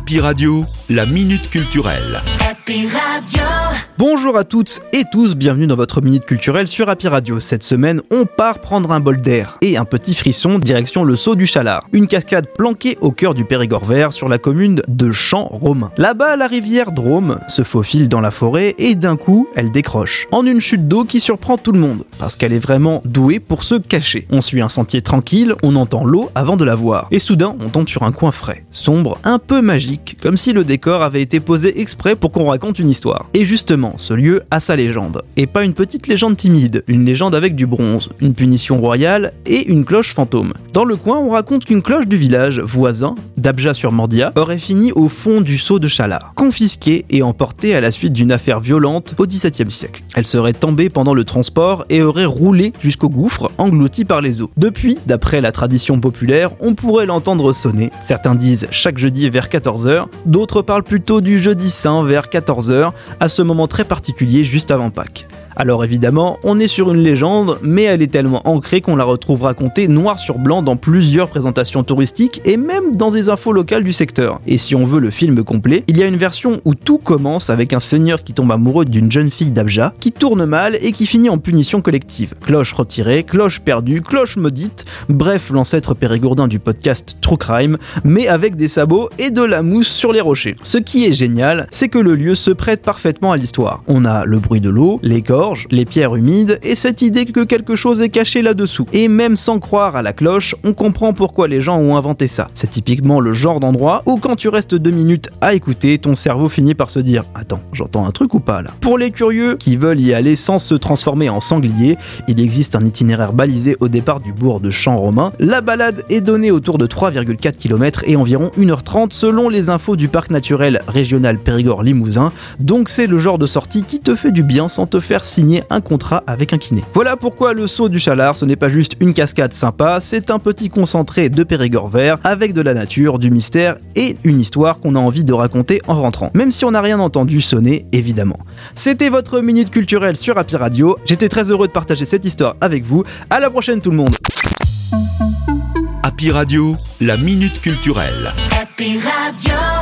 Happy Radio, la minute culturelle. Happy Radio. Bonjour à toutes et tous, bienvenue dans votre minute culturelle sur Happy Radio. Cette semaine, on part prendre un bol d'air et un petit frisson direction le Saut du Chalard, une cascade planquée au cœur du Périgord vert sur la commune de Champs-Romain. Là-bas, la rivière Drôme se faufile dans la forêt et d'un coup, elle décroche en une chute d'eau qui surprend tout le monde parce qu'elle est vraiment douée pour se cacher. On suit un sentier tranquille, on entend l'eau avant de la voir et soudain, on tombe sur un coin frais, sombre, un peu magique, comme si le décor avait été posé exprès pour qu'on raconte une histoire. Et justement, ce lieu a sa légende. Et pas une petite légende timide, une légende avec du bronze, une punition royale et une cloche fantôme. Dans le coin, on raconte qu'une cloche du village voisin, d'Abja-sur-Mordia, aurait fini au fond du Saut de Chalard, confisquée et emportée à la suite d'une affaire violente au XVIIe siècle. Elle serait tombée pendant le transport et aurait roulé jusqu'au gouffre, engloutie par les eaux. Depuis, d'après la tradition populaire, on pourrait l'entendre sonner. Certains disent chaque jeudi vers 14h, d'autres parlent plutôt du jeudi saint vers 14h, à ce moment très particulier juste avant Pâques. Alors évidemment, on est sur une légende, mais elle est tellement ancrée qu'on la retrouve racontée noir sur blanc dans plusieurs présentations touristiques et même dans des infos locales du secteur. Et si on veut le film complet, il y a une version où tout commence avec un seigneur qui tombe amoureux d'une jeune fille d'Abja, qui tourne mal et qui finit en punition collective. Cloche retirée, cloche perdue, cloche maudite, bref l'ancêtre périgourdin du podcast True Crime, mais avec des sabots et de la mousse sur les rochers. Ce qui est génial, c'est que le lieu se prête parfaitement à l'histoire. On a le bruit de l'eau, les gorges, les pierres humides et cette idée que quelque chose est caché là-dessous. Et même sans croire à la cloche, on comprend pourquoi les gens ont inventé ça. C'est typiquement le genre d'endroit où quand tu restes 2 minutes à écouter, ton cerveau finit par se dire « Attends, j'entends un truc ou pas là ?» Pour les curieux qui veulent y aller sans se transformer en sanglier, il existe un itinéraire balisé au départ du bourg de Champs-Romain. La balade est donnée autour de 3,4 km et environ 1h30 selon les infos du parc naturel régional Périgord-Limousin. Donc c'est le genre de sortie qui te fait du bien sans te faire signer un contrat avec un kiné. Voilà pourquoi le Saut du Chalard, ce n'est pas juste une cascade sympa, c'est un petit concentré de Périgord vert avec de la nature, du mystère et une histoire qu'on a envie de raconter en rentrant. Même si on n'a rien entendu sonner, évidemment. C'était votre minute culturelle sur Happy Radio. J'étais très heureux de partager cette histoire avec vous. À la prochaine tout le monde. Happy Radio, la minute culturelle. Happy Radio.